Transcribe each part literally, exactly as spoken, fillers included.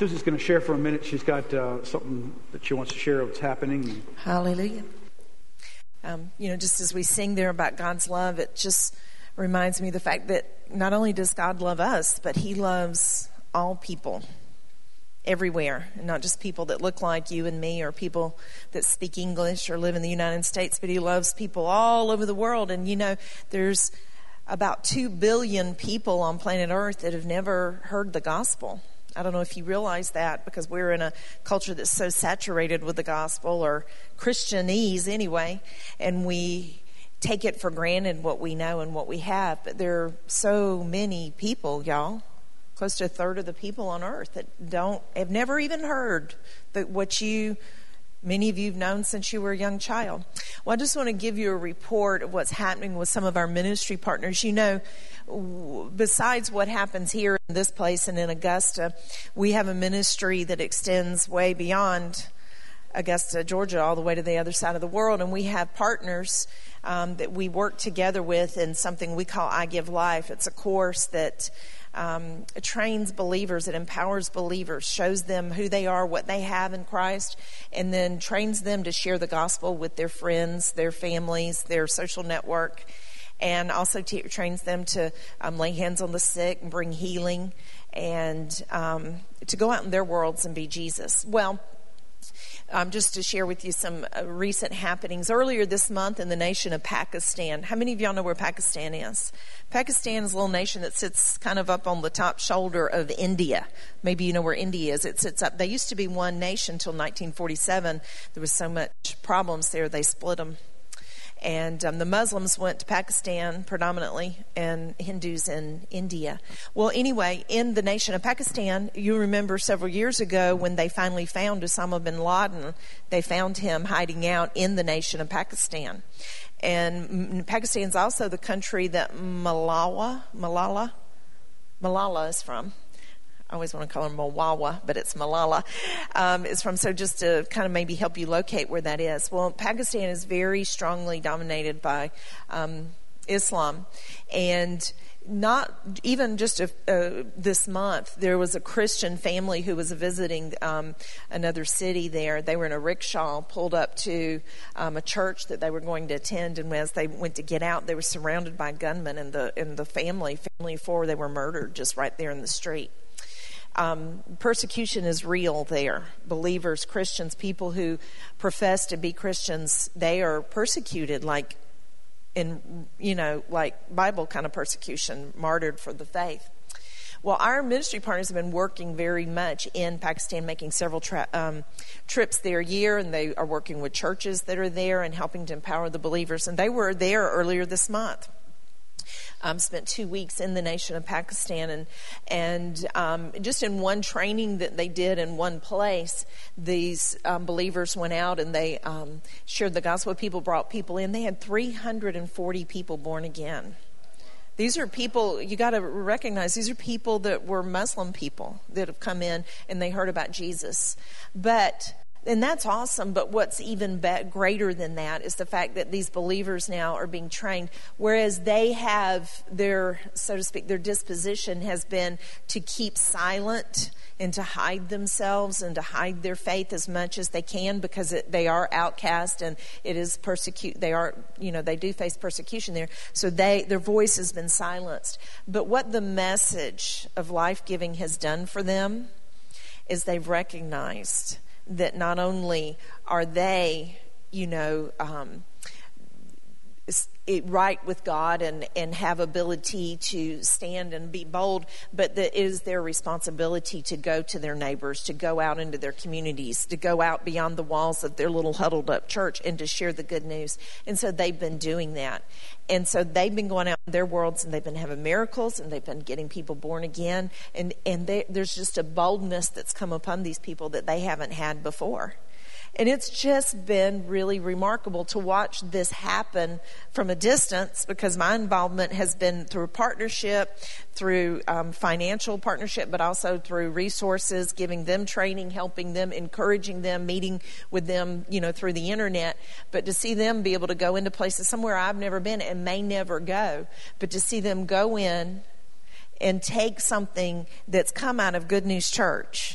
Susie's going to share for a minute. She's got uh, something that she wants to share of what's happening. Hallelujah. Um, you know, just as we sing there about God's love, it just reminds me of the fact that not only does God love us, but he loves all people everywhere, and not just people that look like you and me or people that speak English or live in the United States, but he loves people all over the world. And, you know, there's about two billion people on planet Earth that have never heard the gospel. I don't know if you realize that, because we're in a culture that's so saturated with the gospel, or Christianese anyway, and we take it for granted what we know and what we have. But there are so many people, y'all, close to a third of the people on earth that don't, have never even heard that what you, many of you have known since you were a young child. Well, I just want to give you a report of what's happening with some of our ministry partners. You know, besides what happens here in this place and in Augusta, we have a ministry that extends way beyond Augusta, Georgia, all the way to the other side of the world. And we have partners um, that we work together with in something we call I Give Life. It's a course that um, trains believers, it empowers believers, shows them who they are, what they have in Christ, and then trains them to share the gospel with their friends, their families, their social network, and also t- trains them to um, lay hands on the sick and bring healing, and um, to go out in their worlds and be Jesus. Well, Um, just to share with you some uh, recent happenings. Earlier this month in the nation of Pakistan, how many of y'all know where Pakistan is? Pakistan is a little nation that sits kind of up on the top shoulder of India. Maybe you know where India is. It sits up. They used to be one nation until nineteen forty-seven. There was so much problems there, they split them. And um, the Muslims went to Pakistan predominantly, and Hindus in India. Well, anyway, in the nation of Pakistan, you remember several years ago when they finally found Osama bin Laden, they found him hiding out in the nation of Pakistan. And Pakistan is also the country that Malala, Malala, Malala is from. I always want to call her Malala, but it's Malala, um, is from. So just to kind of maybe help you locate where that is. Well, Pakistan is very strongly dominated by um, Islam. And not even just a, uh, this month, there was a Christian family who was visiting um, another city there. They were in a rickshaw, pulled up to um, a church that they were going to attend. And as they went to get out, they were surrounded by gunmen, and the, and the family, family of four, they were murdered just right there in the street. Um, persecution is real there. Believers, Christians, people who profess to be Christians, they are persecuted like in, you know, like Bible kind of persecution, martyred for the faith. Well, our ministry partners have been working very much in Pakistan, making several tra- um, trips there a year, and they are working with churches that are there and helping to empower the believers. And they were there earlier this month. Um, spent two weeks in the nation of Pakistan, and and um, just in one training that they did in one place, these um, believers went out and they um, shared the gospel. People brought people in. They had three hundred forty people born again. These are people, you got to recognize, these are people that were Muslim people that have come in and they heard about Jesus. But And that's awesome, but what's even be- greater than that is the fact that these believers now are being trained, whereas they have their, so to speak, their disposition has been to keep silent and to hide themselves and to hide their faith as much as they can, because it, they are outcast and it is persecute. They are, you know, they do face persecution there. So they, their voice has been silenced. But what the message of life-giving has done for them is they've recognized that not only are they, you know, um, right with God and, and have ability to stand and be bold, but that it is their responsibility to go to their neighbors, to go out into their communities, to go out beyond the walls of their little huddled up church and to share the good news. And so they've been doing that. And so they've been going out in their worlds and they've been having miracles and they've been getting people born again. And, and they, there's just a boldness that's come upon these people that they haven't had before. And it's just been really remarkable to watch this happen from a distance, because my involvement has been through partnership, through um, financial partnership, but also through resources, giving them training, helping them, encouraging them, meeting with them, you know, through the internet. But to see them be able to go into places somewhere I've never been and may never go, but to see them go in and take something that's come out of Good News Church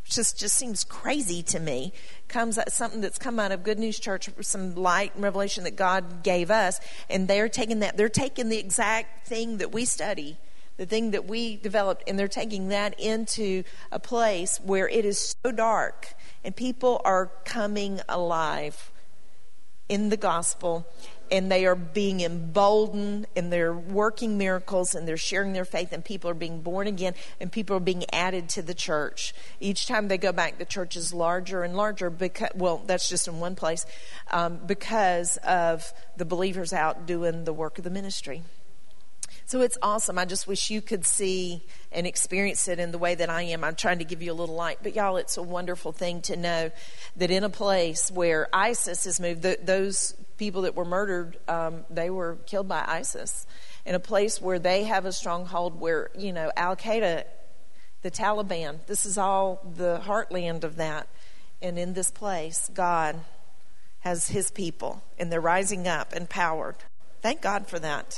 just just seems crazy to me. Comes out, something that's come out of Good News Church, some light and revelation that God gave us, and they're taking that. They're taking the exact thing that we study, the thing that we developed, and they're taking that into a place where it is so dark, and people are coming alive in the gospel, and they are being emboldened, and they're working miracles, and they're sharing their faith, and people are being born again, and people are being added to the church. Each time they go back, the church is larger and larger, because, well, that's just in one place, um, because of the believers out doing the work of the ministry. So it's awesome. I just wish you could see and experience it in the way that I am. I'm trying to give you a little light. But y'all, it's a wonderful thing to know that in a place where ISIS has moved, the, those people that were murdered, um, they were killed by ISIS. In a place where they have a stronghold where, you know, Al-Qaeda, the Taliban, this is all the heartland of that. And in this place, God has his people, and they're rising up empowered. Thank God for that.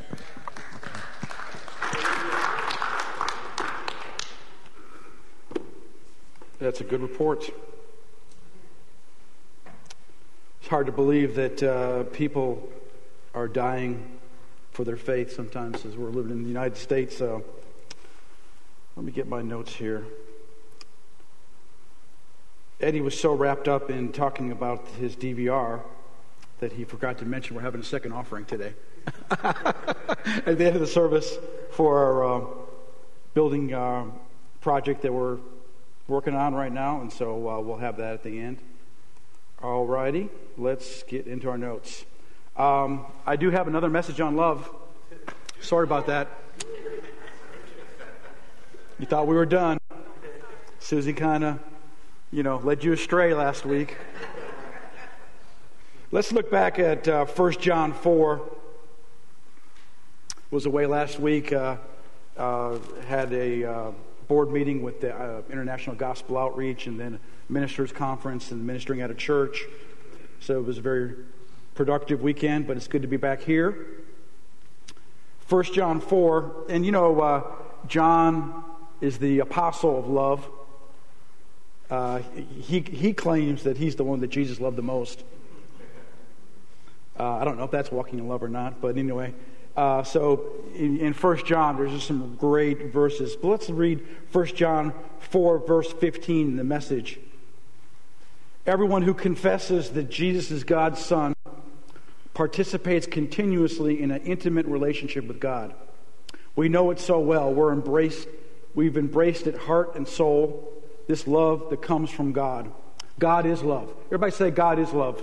That's a good report. It's hard to believe that uh, people are dying for their faith sometimes as we're living in the United States. Uh, let me get my notes here. Eddie was so wrapped up in talking about his D V R that he forgot to mention we're having a second offering today. At the end of the service for our uh, building uh, project that we're working on right now, and so uh, we'll have that at the end. All righty, let's get into our notes. Um, I do have another message on love. Sorry about that. You thought we were done. Susie kind of, you know, led you astray last week. Let's look back at uh, First John four. Was away last week. Uh, uh, had a uh, board meeting with the uh, International Gospel Outreach, and then a ministers conference and ministering at a church. So it was a very productive weekend, but it's good to be back here. First John four, and you know, uh, John is the apostle of love. Uh, he he claims that he's the one that Jesus loved the most. Uh, I don't know if that's walking in love or not, but anyway. Uh, so in, in First John, there's just some great verses. But let's read First John four, verse fifteen in the Message. Everyone who confesses that Jesus is God's Son participates continuously in an intimate relationship with God. We know it so well. We're embraced. We've embraced it heart and soul. This love that comes from God. God is love. Everybody say, God is love.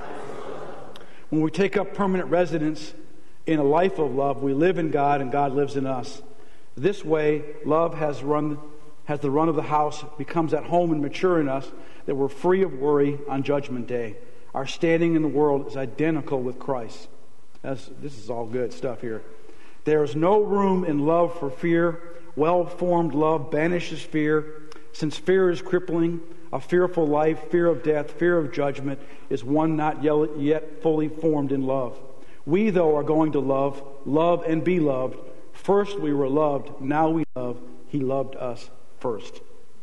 When we take up permanent residence in a life of love, we live in God and God lives in us. This way, love has run, has the run of the house, becomes at home and mature in us, that we're free of worry on Judgment Day. Our standing in the world is identical with Christ. That's, this is all good stuff here. There is no room in love for fear. Well-formed love banishes fear. Since fear is crippling, a fearful life, fear of death, fear of judgment, is one not yet fully formed in love. We, though, are going to love, love and be loved. First we were loved, now we love. He loved us first.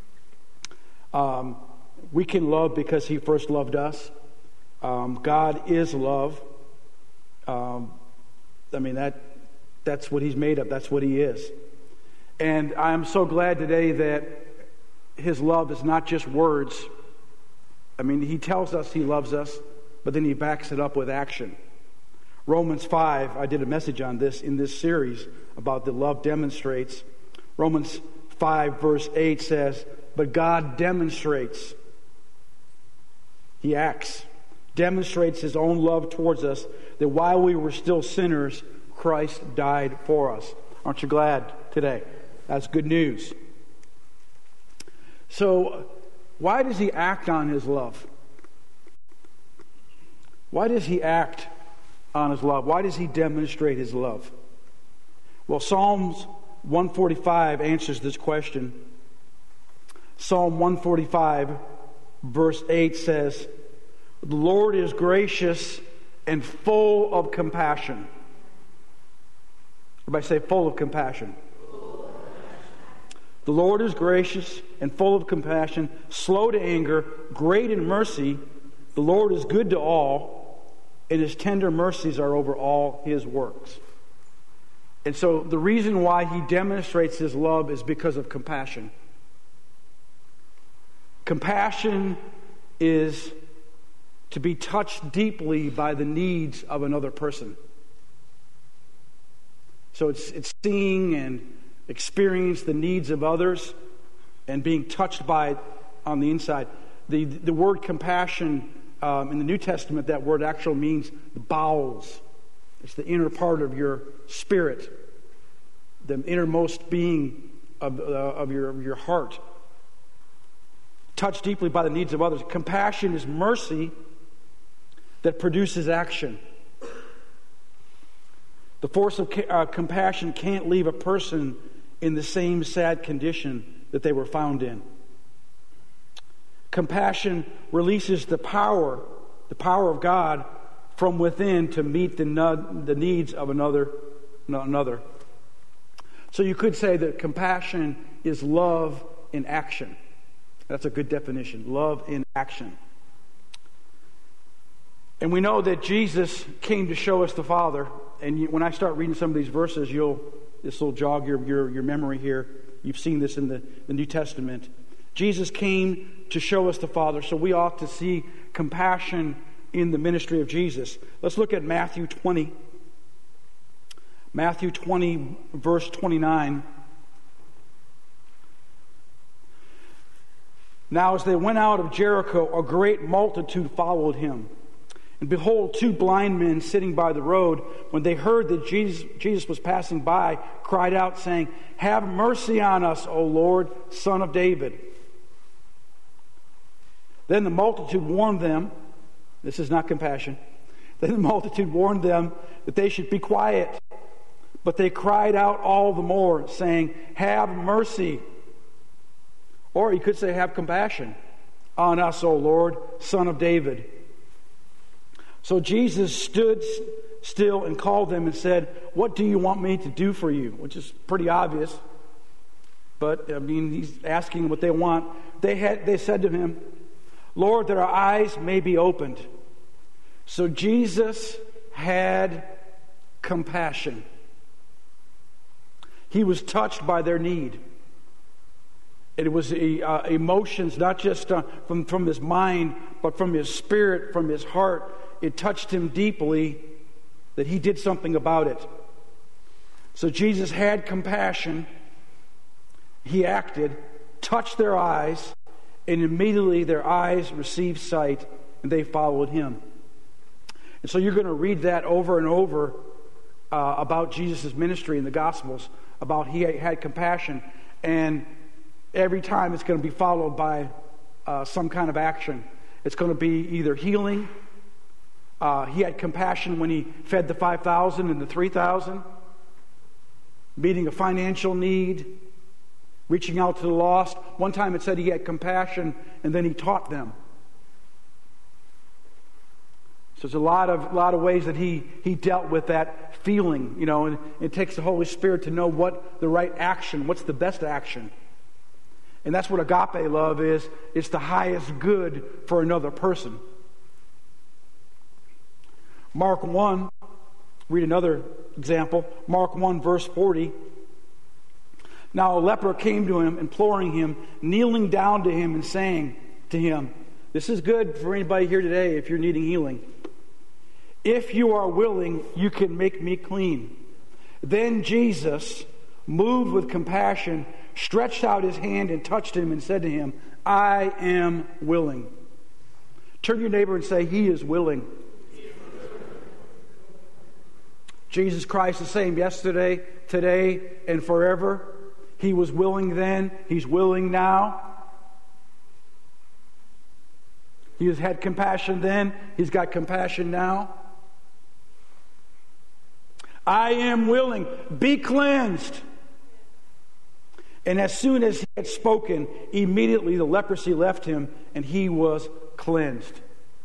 Um, we can love because He first loved us. Um, God is love. Um, I mean, that that's what He's made of. That's what He is. And I'm so glad today that His love is not just words. I mean, He tells us He loves us, but then He backs it up with action. Romans five, I did a message on this in this series about the love demonstrates. Romans five verse eight says, but God demonstrates, He acts, demonstrates His own love towards us, that while we were still sinners, Christ died for us. Aren't you glad today? That's good news. So, why does He act on His love? Why does He act on His love? Why does He demonstrate His love? Well, Psalms one forty-five answers this question. Psalm one forty-five, verse eight says, the Lord is gracious and full of compassion. Everybody say, full of compassion. The Lord is gracious and full of compassion, slow to anger, great in mercy. The Lord is good to all, and his tender mercies are over all his works. And so the reason why he demonstrates his love is because of compassion. Compassion is to be touched deeply by the needs of another person. So it's it's seeing and experiencing the needs of others and being touched by it on the inside. The the word compassion um, in the New Testament, that word actually means the bowels. It's the inner part of your spirit, the innermost being of uh, of your of your heart. Touched deeply by the needs of others. Compassion is mercy that produces action. The force of uh, compassion can't leave a person in the same sad condition that they were found in. Compassion releases the power, the power of God from within to meet the, no- the needs of another, no, another. So you could say that compassion is love in action. That's a good definition. Love in action. And we know that Jesus came to show us the Father. And you, when I start reading some of these verses, you'll this will jog your, your, your memory here. You've seen this in the, the New Testament. Jesus came to show us the Father, so we ought to see compassion in the ministry of Jesus. Let's look at Matthew twenty. Matthew twenty, verse twenty-nine. Now as they went out of Jericho, a great multitude followed him. And behold, two blind men sitting by the road, when they heard that Jesus, Jesus was passing by, cried out, saying, "Have mercy on us, O Lord, Son of David." Then the multitude warned them, this is not compassion, then the multitude warned them that they should be quiet. But they cried out all the more, saying, "Have mercy." Or you could say, "Have compassion on us, O Lord, Son of David." So Jesus stood still and called them and said, "What do you want me to do for you?" Which is pretty obvious. But, I mean, he's asking what they want. They had, they said to him, "Lord, that our eyes may be opened." So Jesus had compassion. He was touched by their need. It was uh, emotions, not just uh, from, from his mind, but from his spirit, from his heart. It touched him deeply that he did something about it. So Jesus had compassion. He acted, touched their eyes, and immediately their eyes received sight, and they followed him. And so you're going to read that over and over uh, about Jesus' ministry in the Gospels, about he had compassion, and every time it's going to be followed by uh, some kind of action. It's going to be either healing. Uh, he had compassion when he fed the five thousand and the three thousand, meeting a financial need, reaching out to the lost. One time it said he had compassion and then he taught them. So there's a lot of lot of ways that he he dealt with that feeling, you know, and it takes the Holy Spirit to know what the right action, what's the best action. And that's what agape love is. It's the highest good for another person. Mark one, read another example. Mark one, verse forty. Now a leper came to him, imploring him, kneeling down to him and saying to him, this is good for anybody here today if you're needing healing. "If you are willing, you can make me clean." Then Jesus, moved with compassion, stretched out his hand and touched him and said to him, "I am willing." Turn to your neighbor and say, he is willing. Jesus Christ is the same yesterday, today, and forever. He was willing then. He's willing now. He has had compassion then. He's got compassion now. "I am willing. Be cleansed." And as soon as he had spoken, immediately the leprosy left him and he was cleansed.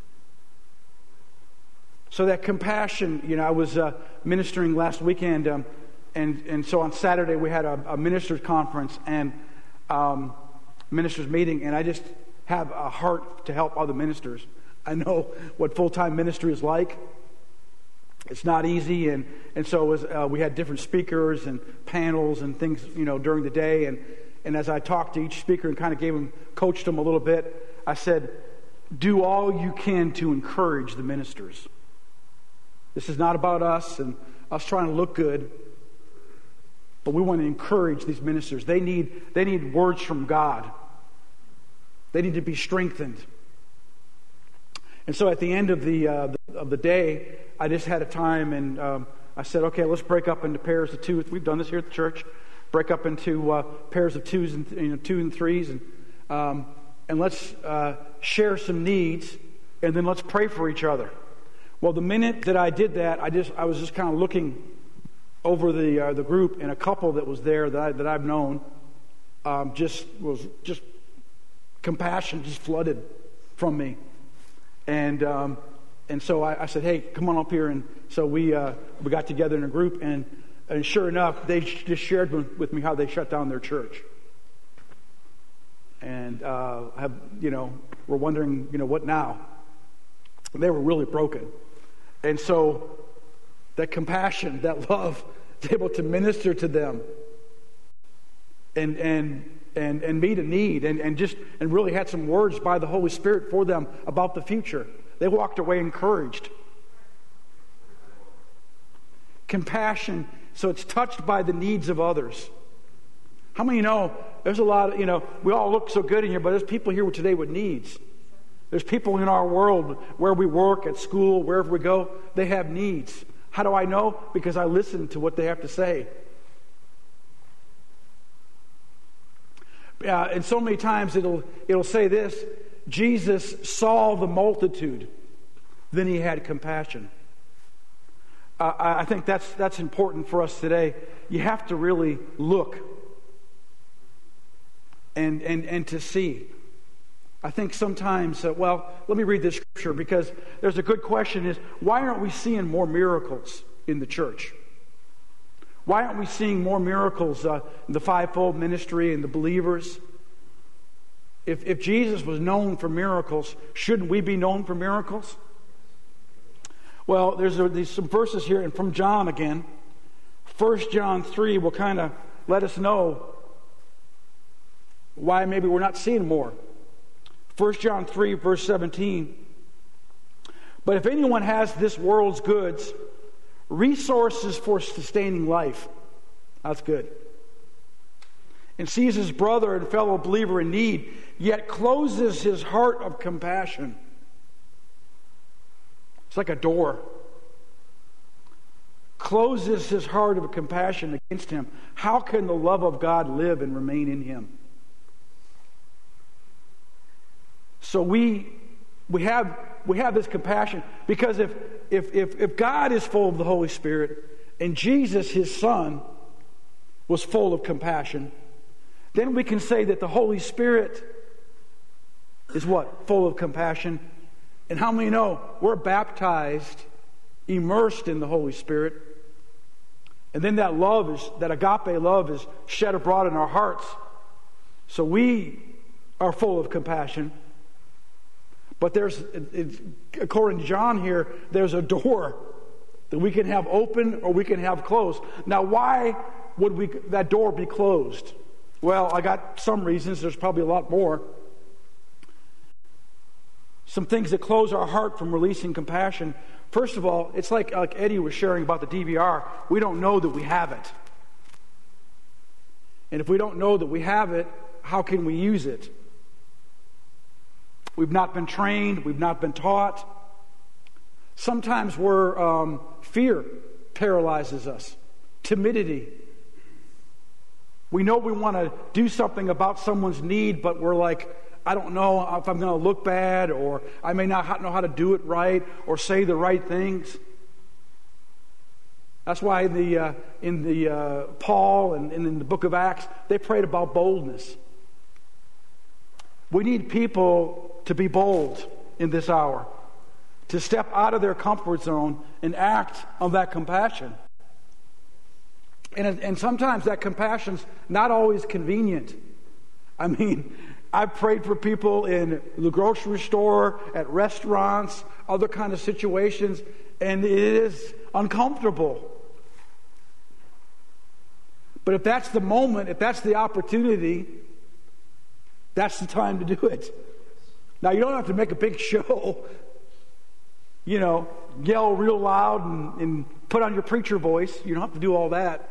So that compassion, you know, I was uh, ministering last weekend, um, and, and so on Saturday we had a, a minister's conference, and um, ministers meeting, and I just have a heart to help other ministers. I know what full-time ministry is like. It's not easy, and, and so it was, uh, we had different speakers and panels and things, you know, during the day, and, and as I talked to each speaker and kind of gave them, coached them a little bit, I said, do all you can to encourage the ministers. This is not about us and us trying to look good, but we want to encourage these ministers. They need, they need words from God. They need to be strengthened. And so at the end of the, uh, the of the day, I just had a time, and um, I said, okay, let's break up into pairs of two. We've done this here at the church. Break up into uh, pairs of twos and you know two and threes, and um, and let's uh, share some needs, and then let's pray for each other. Well, the minute that I did that, I just I was just kind of looking over the uh, the group, and a couple that was there that I, that I've known um, just was just compassion just flooded from me, and um, and so I, I said, hey, come on up here, and so we uh, we got together in a group, and and sure enough, they just shared with me how they shut down their church, and uh, have you know we're wondering you know what now. They were really broken, and so that compassion, that love, was able to minister to them, and and and and meet a need, and and just and really had some words by the Holy Spirit for them about the future. They walked away encouraged. Compassion, so it's touched by the needs of others. How many know there's a lot of, you know, we all look so good in here, but there's people here today with needs. There's people in our world where we work, at school, wherever we go, they have needs. How do I know? Because I listen to what they have to say. Uh, and so many times it'll it'll say this: Jesus saw the multitude, then he had compassion. Uh, I think that's that's important for us today. You have to really look and and and to see. I think sometimes, uh, well, let me read this scripture, because there's a good question: is why aren't we seeing more miracles in the church? Why aren't we seeing more miracles uh, in the fivefold ministry and the believers? If if Jesus was known for miracles, shouldn't we be known for miracles? Well, there's, a, there's some verses here, and from John again. First John three will kind of let us know why maybe we're not seeing more. First John three, verse seventeen. But if anyone has this world's goods, resources for sustaining life, that's good, and sees his brother and fellow believer in need, yet closes his heart of compassion. It's like a door. Closes his heart of compassion against him. How can the love of God live and remain in him? So we we have we have this compassion, because if if if if God is full of the Holy Spirit and Jesus, his Son, was full of compassion, then we can say that the Holy Spirit is what? Full of compassion. And how many know we're baptized, immersed in the Holy Spirit, and then that love is, that agape love is shed abroad in our hearts. So we are full of compassion. But there's, it, it, according to John here, there's a door that we can have open or we can have closed. Now, why would we that door be closed? Well, I got some reasons. There's probably a lot more. Some things that close our heart from releasing compassion. First of all, it's like, like Eddie was sharing about the D V R. We don't know that we have it. And if we don't know that we have it, how can we use it? We've not been trained. We've not been taught. Sometimes we're, um, fear paralyzes us. Timidity. We know we want to do something about someone's need, but we're like, I don't know if I'm going to look bad, or I may not know how to do it right, or say the right things. That's why in the uh, in the uh, Paul and, and in the book of Acts, they prayed about boldness. We need people to be bold in this hour, to step out of their comfort zone and act on that compassion. And, and sometimes that compassion's not always convenient. I mean, I've prayed for people in the grocery store, at restaurants, other kind of situations, and it is uncomfortable. But if that's the moment, if that's the opportunity, that's the time to do it. Now, you don't have to make a big show, you know, yell real loud and, and put on your preacher voice. You don't have to do all that.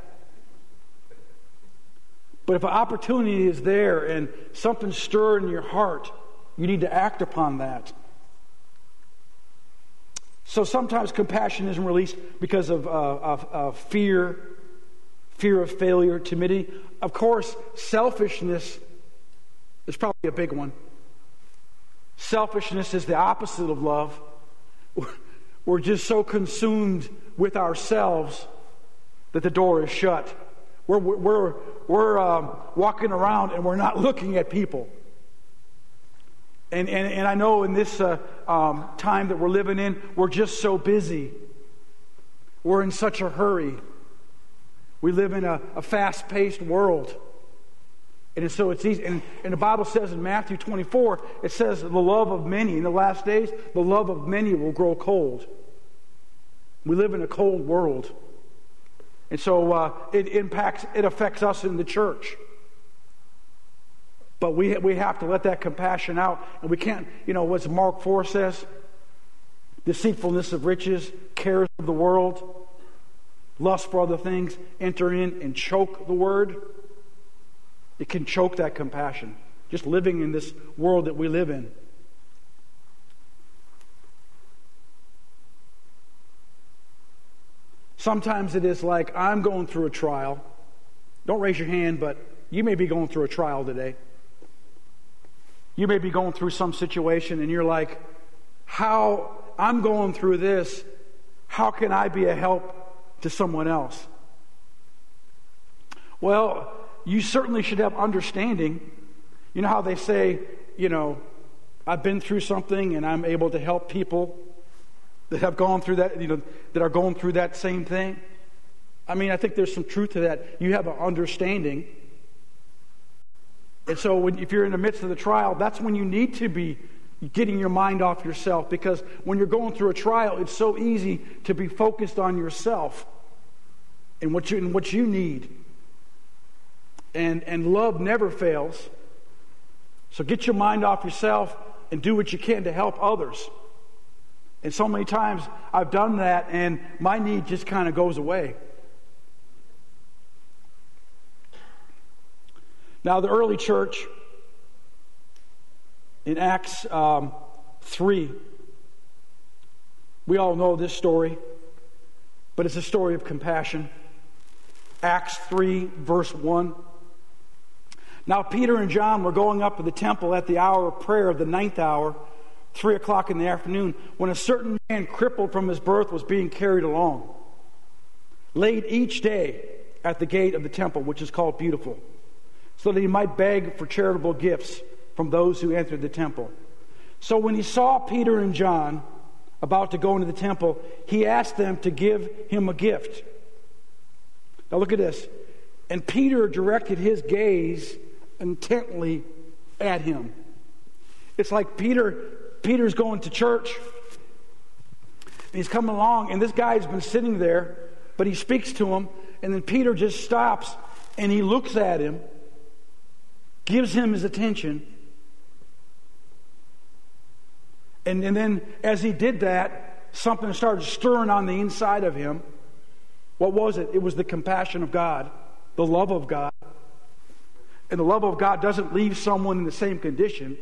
But if an opportunity is there and something's stirred in your heart, you need to act upon that. So sometimes compassion isn't released because of, uh, of, of fear, fear of failure, timidity. Of course, selfishness is probably a big one. Selfishness is the opposite of love. We're just so consumed with ourselves that the door is shut. We're we're we're um, walking around and we're not looking at people. And and and I know in this uh, um, time that we're living in, we're just so busy. We're in such a hurry. We live in a, a fast-paced world. And so it's easy. And, and the Bible says in Matthew twenty-four, it says the love of many, in the last days, the love of many will grow cold. We live in a cold world. And so uh, it impacts, it affects us in the church. But we we have to let that compassion out. And we can't, you know, what Mark four says, deceitfulness of riches, cares of the world, lust for other things, enter in and choke the word. It can choke that compassion. Just living in this world that we live in. Sometimes it is like, I'm going through a trial. Don't raise your hand, but you may be going through a trial today. You may be going through some situation and you're like, how, I'm going through this, how can I be a help to someone else? Well, you certainly should have understanding. You know how they say, you know, I've been through something and I'm able to help people that have gone through that, you know, that are going through that same thing. I mean, I think there's some truth to that. You have an understanding. And so when, if you're in the midst of the trial, that's when you need to be getting your mind off yourself, because when you're going through a trial, it's so easy to be focused on yourself and what you, and what you need. And, and love never fails. So get your mind off yourself and do what you can to help others. And so many times I've done that and my need just kind of goes away. Now the early church in Acts um, three, we all know this story, but it's a story of compassion. Acts three verse one. Now Peter and John were going up to the temple at the hour of prayer of the ninth hour, three o'clock in the afternoon, when a certain man crippled from his birth was being carried along, laid each day at the gate of the temple, which is called Beautiful, so that he might beg for charitable gifts from those who entered the temple. So when he saw Peter and John about to go into the temple, he asked them to give him a gift. Now look at this. And Peter directed his gaze intently at him. It's like Peter Peter's going to church. He's coming along, and this guy's been sitting there, but he speaks to him, and then Peter just stops, and he looks at him, gives him his attention, and, and then as he did that, something started stirring on the inside of him. What was it? It was the compassion of God, the love of God. And the love of God doesn't leave someone in the same condition.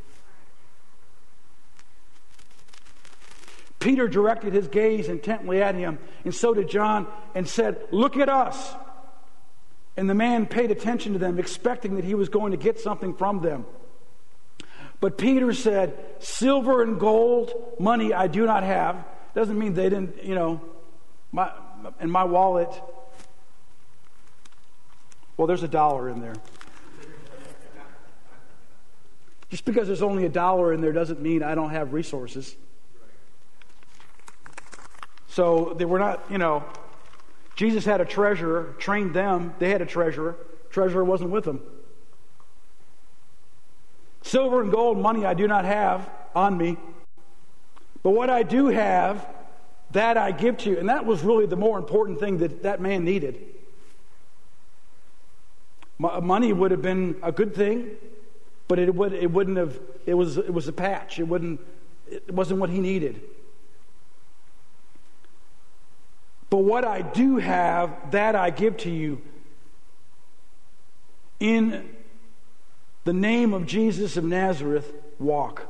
Peter directed his gaze intently at him, and so did John, and said, "Look at us." And the man paid attention to them, expecting that he was going to get something from them. But Peter said, "Silver and gold, money I do not have." Doesn't mean they didn't, you know, my, in my wallet. Well, there's a dollar in there. Just because there's only a dollar in there doesn't mean I don't have resources. So they were not, you know, Jesus had a treasurer, trained them. They had a treasurer. Treasurer wasn't with them. Silver and gold, money I do not have on me. But what I do have, that I give to you. And that was really the more important thing that that man needed. Money would have been a good thing, but it would it wouldn't have. It was it was a patch. It wouldn't. It wasn't what he needed. But what I do have, that I give to you. In the name of Jesus of Nazareth, walk.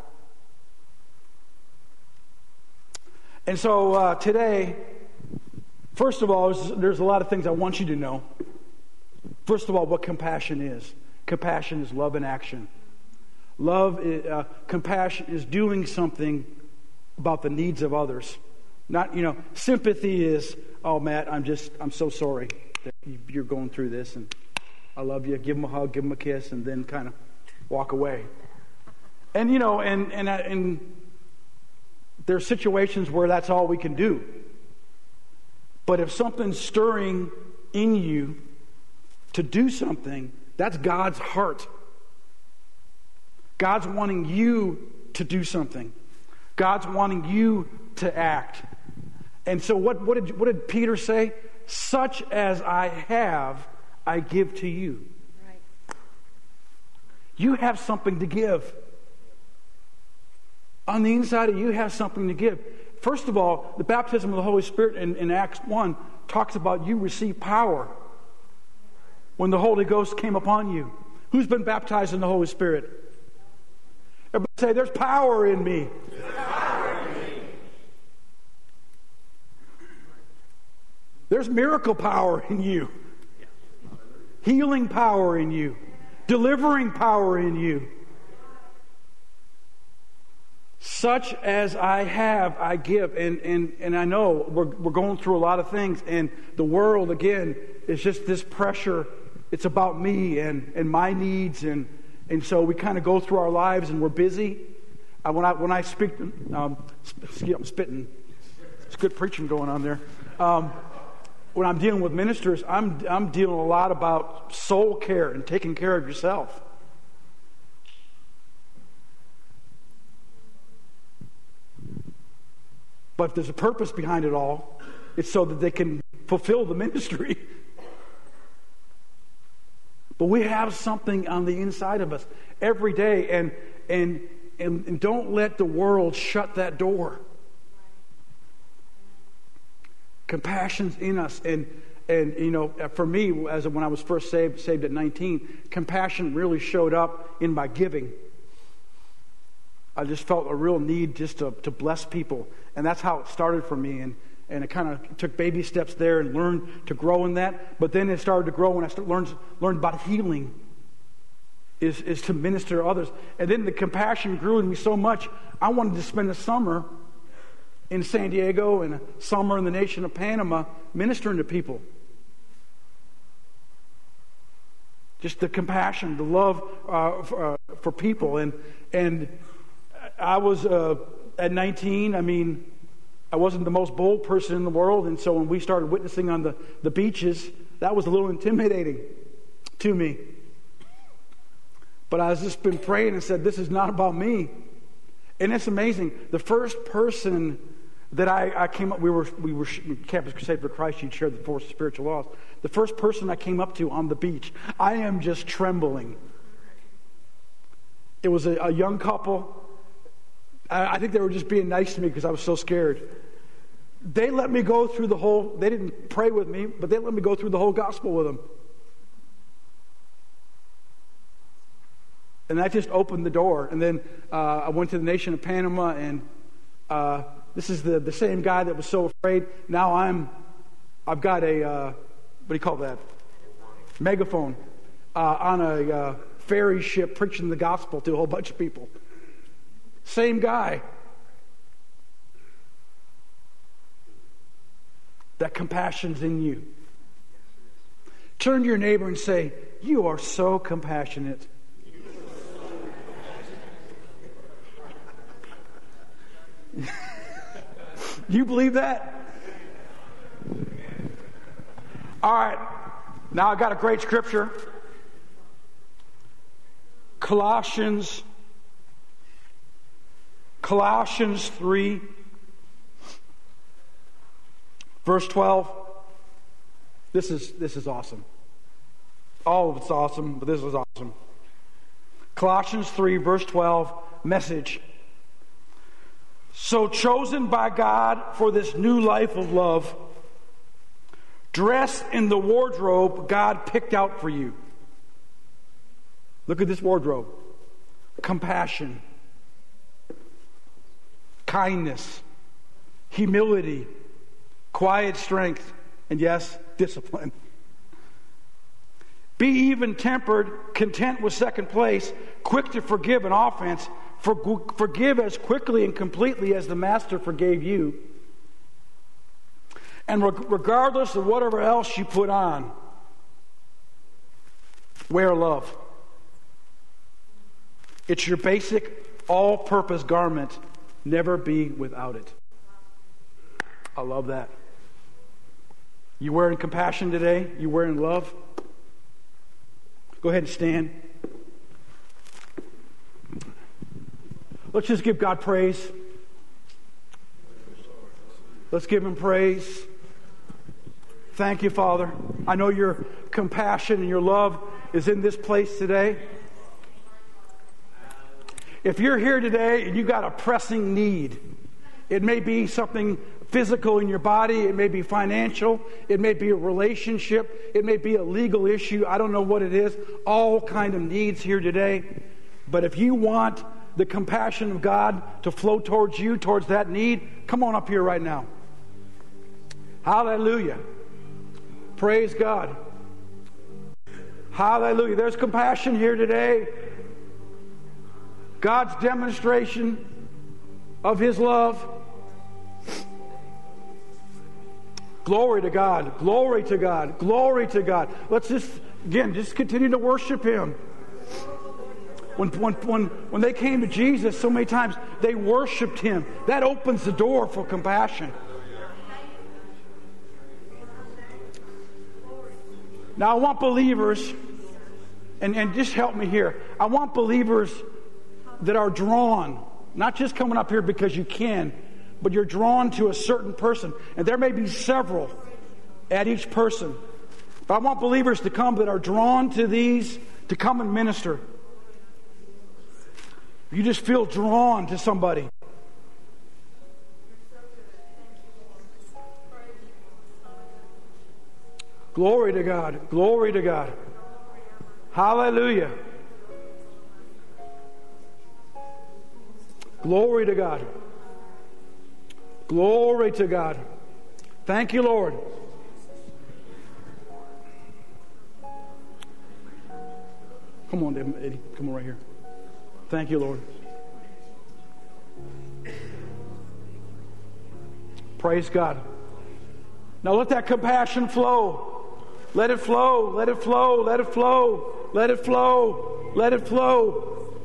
And so uh, today, first of all, there's a lot of things I want you to know. First of all, what compassion is. Compassion is love in action. Love, is, uh, compassion is doing something about the needs of others. Not, you know, sympathy is, oh, Matt, I'm just, I'm so sorry that you're going through this, and I love you. Give them a hug, give them a kiss, and then kind of walk away. And, you know, and, and, and there are situations where that's all we can do. But if something's stirring in you to do something, that's God's heart. God's wanting you to do something. God's wanting you to act. And so what, what, did, what did Peter say? Such as I have, I give to you. Right. You have something to give. On the inside of you, you have something to give. First of all, the baptism of the Holy Spirit in, in Acts one talks about you receive power when the Holy Ghost came upon you. Who's been baptized in the Holy Spirit? Everybody say, there's power in me. There's power in me. There's miracle power in you. Healing power in you. Delivering power in you. Such as I have, I give. And and, and I know we're, we're going through a lot of things. And the world, again, is just this pressure. It's about me and, and my needs. And, and so we kind of go through our lives and we're busy. Uh, when I when I speak, um, I'm spitting. It's good preaching going on there. Um, when I'm dealing with ministers, I'm I'm dealing a lot about soul care and taking care of yourself. But if there's a purpose behind it all, it's so that they can fulfill the ministry. But we have something on the inside of us every day, and and and, and don't let the world shut that door. Compassion's in us, and and you know, for me, as when I was first saved, saved at nineteen, compassion really showed up in my giving. I just felt a real need just to, to bless people. And that's how it started for me. And, and it kind of took baby steps there and learned to grow in that. But then it started to grow when I started, learned, learned about healing, is, is to minister to others. And then the compassion grew in me so much, I wanted to spend a summer in San Diego and a summer in the nation of Panama ministering to people. Just the compassion, the love uh, for, uh, for people. And and I was, uh, at nineteen, I mean, I wasn't the most bold person in the world, and so when we started witnessing on the, the beaches, that was a little intimidating to me. But I was just been praying and said, this is not about me. And it's amazing. The first person that I, I came up, we were, we were Campus Crusade for Christ, you'd share the four spiritual laws. The first person I came up to on the beach, I am just trembling. It was a, a young couple. I think they were just being nice to me because I was so scared. They let me go through the whole, they didn't pray with me, but they let me go through the whole gospel with them. And that just opened the door. And then uh, I went to the nation of Panama, and uh, this is the, the same guy that was so afraid. Now I'm, I've got a, uh, what do you call that? Megaphone uh, on a uh, ferry ship preaching the gospel to a whole bunch of people. Same guy. That compassion's in you. Turn to your neighbor and say, you are so compassionate. You believe that? All right. Now I got a great scripture. Colossians Colossians three, verse twelve. This is, this is awesome. All of it's awesome, but this is awesome. Colossians three, verse twelve, Message. So chosen by God for this new life of love, dressed in the wardrobe God picked out for you. Look at this wardrobe. Compassion, kindness, humility, quiet strength, and yes, discipline. Be even tempered, content with second place, quick to forgive an offense, for, forgive as quickly and completely as the Master forgave you. And regardless of whatever else you put on, wear love. It's your basic, all-purpose garment. Never be without it. I love that. You wearing compassion today? You wearing love? Go ahead and stand. Let's just give God praise. Let's give Him praise. Thank you, Father. I know your compassion and your love is in this place today. If you're here today and you've got a pressing need, it may be something physical in your body, it may be financial, it may be a relationship, it may be a legal issue, I don't know what it is, all kind of needs here today. But if you want the compassion of God to flow towards you, towards that need, come on up here right now. Hallelujah. Praise God. Hallelujah. There's compassion here today. God's demonstration of His love. Glory to God. Glory to God. Glory to God. Let's just, again, just continue to worship Him. When, when, when, when they came to Jesus so many times, they worshiped Him. That opens the door for compassion. Now, I want believers, and, and just help me here. I want believers that are drawn, not just coming up here because you can, but you're drawn to a certain person. And there may be several at each person. But I want believers to come that are drawn to these, to come and minister. You just feel drawn to somebody. Glory to God. Glory to God. Hallelujah. Glory to God. Glory to God. Thank you, Lord. Come on, Eddie. Come on right here. Thank you, Lord. Praise God. Now let that compassion flow. Let it flow. Let it flow. Let it flow. Let it flow. Let it flow.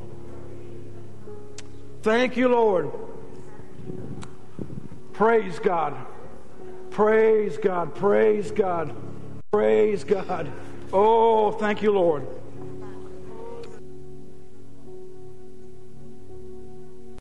Thank you, Lord. Praise God. Praise God. Praise God. Praise God. Oh, thank you, Lord.